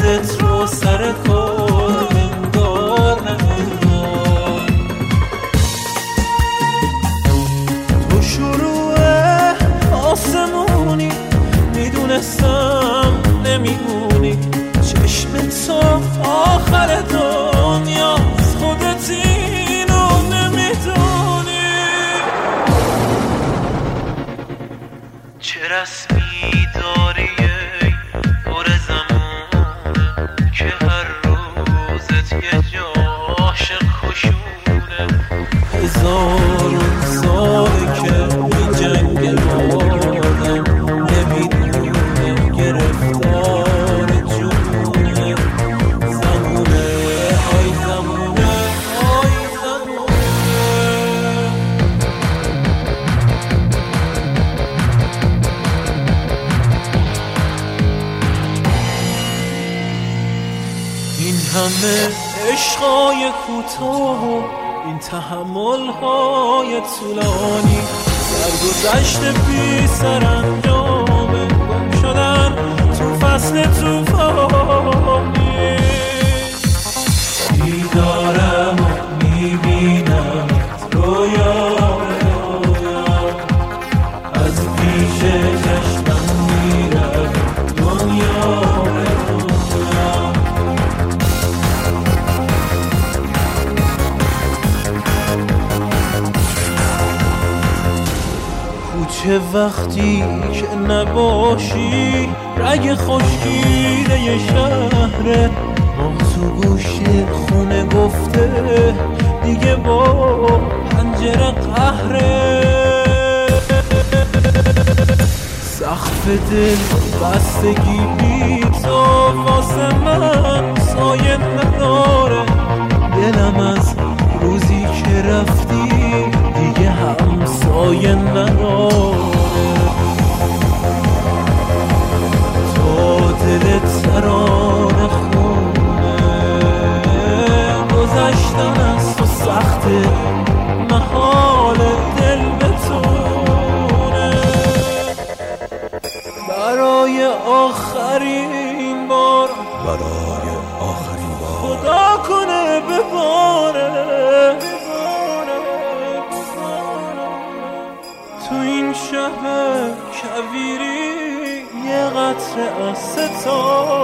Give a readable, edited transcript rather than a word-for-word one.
خودت رو سر کار انگار نه انگار. تو شروع آسمونی میدونستم نمیمونی، چشم تو آخر دنیاست، خودت اینو نمیدونی. چه رسمی داری دور زمونه که هر روزت یه جاش خشونه؟ هزارون ساله که این جنگ آدم نمیدونه گرفتار جونه. زمونه آی زمونه آی زمونه. این همه عشقای کوتاه، این تحمل‌های طولانی، سرگذشت بی سرانجامه، گم شدن تو فصل طوفانی. دیدارم میبینم رویا از پیش چشمم میره دنیا. چه وقتی که نباشی رگ خشکیده شهره، ما تو گوشه خونه گفته دیگه با پنجره قهره. سقف دل بستگی بی تو واسه من سایه نداره، دلم از روزی که رفتی دیگه هم سایه نداره. تو دلت ترانه خونه، گذشتن از تو سخته، محال دل بتونه. برای آخرین بار خدا کنه بباره تو این شهر کویری یه قطره از ستاره.